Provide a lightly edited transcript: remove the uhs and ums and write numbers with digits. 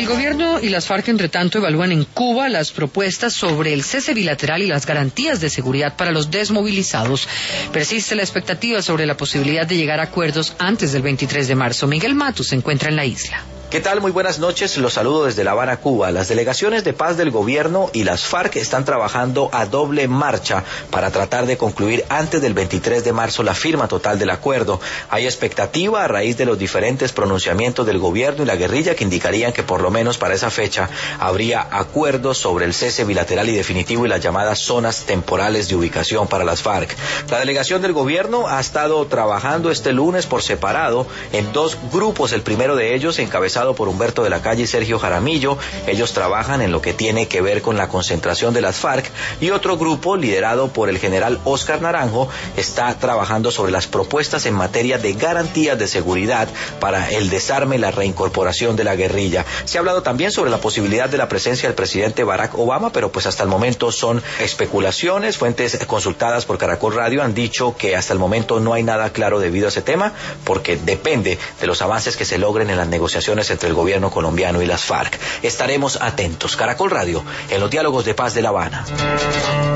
gobierno y las FARC, entre tanto, evalúan en Cuba las propuestas sobre el cese bilateral y las garantías de seguridad para los desmovilizados. Persiste la expectativa sobre la posibilidad de llegar a acuerdos antes del 23 de marzo. Miguel Matus se encuentra en la isla. ¿Qué tal? Muy buenas noches. Los saludo desde La Habana, Cuba. Las delegaciones de paz del gobierno y las FARC están trabajando a doble marcha para tratar de concluir antes del 23 de marzo la firma total del acuerdo. Hay expectativa a raíz de los diferentes pronunciamientos del gobierno y la guerrilla que indicarían que por lo menos para esa fecha habría acuerdos sobre el cese bilateral y definitivo y las llamadas zonas temporales de ubicación para las FARC. La delegación del gobierno ha estado trabajando este lunes por separado en dos grupos. El primero de ellos encabezado por Humberto de la Calle y Sergio Jaramillo. Ellos trabajan en lo que tiene que ver con la concentración de las FARC, y otro grupo liderado por el general Óscar Naranjo está trabajando sobre las propuestas en materia de garantías de seguridad para el desarme y la reincorporación de la guerrilla. Se ha hablado también sobre la posibilidad de la presencia del presidente Barack Obama, pero pues hasta el momento son especulaciones. Fuentes consultadas por Caracol Radio han dicho que hasta el momento no hay nada claro debido a ese tema, porque depende de los avances que se logren en las negociaciones entre el gobierno colombiano y las FARC. Estaremos atentos. Caracol Radio, en los diálogos de paz de La Habana.